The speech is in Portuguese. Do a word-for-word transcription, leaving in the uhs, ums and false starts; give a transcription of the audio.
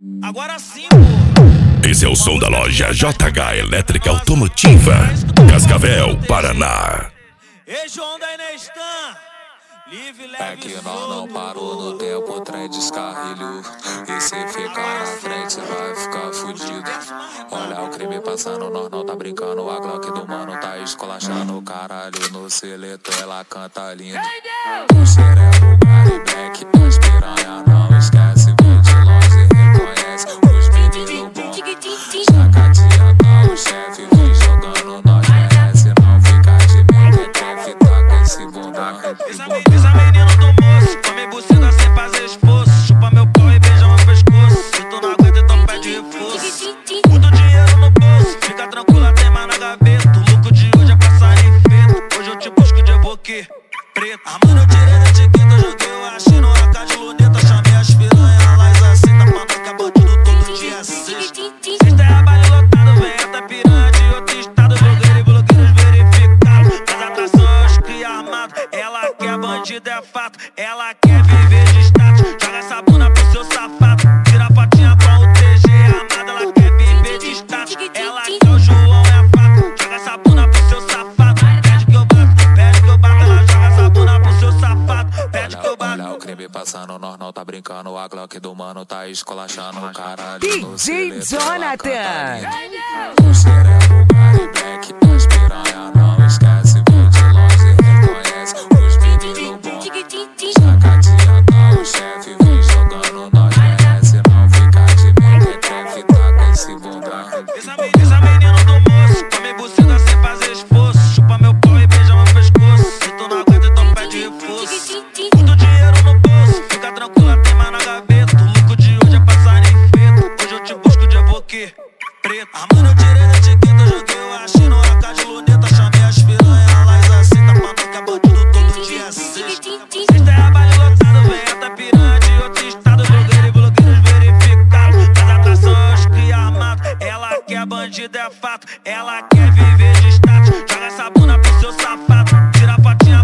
Agora sim, pô. Esse é o som da loja J H Elétrica Automotiva, Cascavel, Paraná. Ei, João da Inestan, livre, leve, é que nós não parou no tempo, o trem descarrilho. E se ficar na frente, cê vai ficar fudido. Olha o crime passando, nós não tá brincando. A Glock do mano tá escolachando. Caralho, no seleto ela canta lindo. O cerebro, Gary Black, as piranha não esquece. Vem de longe, reconhece os meninos bons. Saca adianta, o chefe vem jogando, nós merece. Não fica de mim, que quer fitar com esse bundão. Essa menina do moço, come buceta sem fazer esforço. Chupa meu pau e beija meu pescoço. Se tu não aguenta, então pede reforço. Muito dinheiro no bolso, fica tranquila, tem mais na gaveta. O lucro de hoje é passarinho feito. Hoje eu te busco de boque preto. Ah, mano, eu tirei da etiqueta, joguei o achei no A K de luneta. Chamei as piranha, elas aceitam pra nós que é bandido todo dia sexta. Sexta é baile lotado, vem essa piranha de outro estado. Blogueiro e blogueiros verificados. As atrações cria armado. Ela quer bandido, é fato. Ela quer viver de status. Joga essa bunda pro seu safado. Tira a fotinha com o T G armado. Ela quer viver de status. Ela quer o João, é fato. Joga essa bunda pro seu safado. Pede que eu bato, pede que eu bato. Ela joga essa bunda pro seu safado. Pede que eu bato. Olha o crime passando, nós não tá brincando. A Glock do mano tá escolachando. Caralho, D J Jonathan. O cerebro, Gary Black, as piranha não esquece. Vem de longe, reconhece os meninos bons. Saca adianta, o chefe vem jogando, nós merece. Não fica de mim, que quer fitar com esse bundão. Essa menina do moço, come buceta sem fazer esforço. Chupa meu pau e beija meu pescoço. Se tu não aguenta, então pede reforço. Muito dinheiro no bolso, fica tranquila, tem mais na gaveta. O lucro de hoje é passarinho feito. Hoje eu te busco de boque preto. Ah, mano, eu tirei da etiqueta, joguei o achei no A K de luneta. Chamei as piranha, elas aceitam pra nós que é bandido todo dia sexta. Sexta é baile lotado, vem essa piranha de outro estado. Blogueiro e blogueiros verificados. As atrações cria armado. Ela quer bandido, é fato. Ela quer viver de status. Joga essa bunda pro seu safado. Tira a fotinha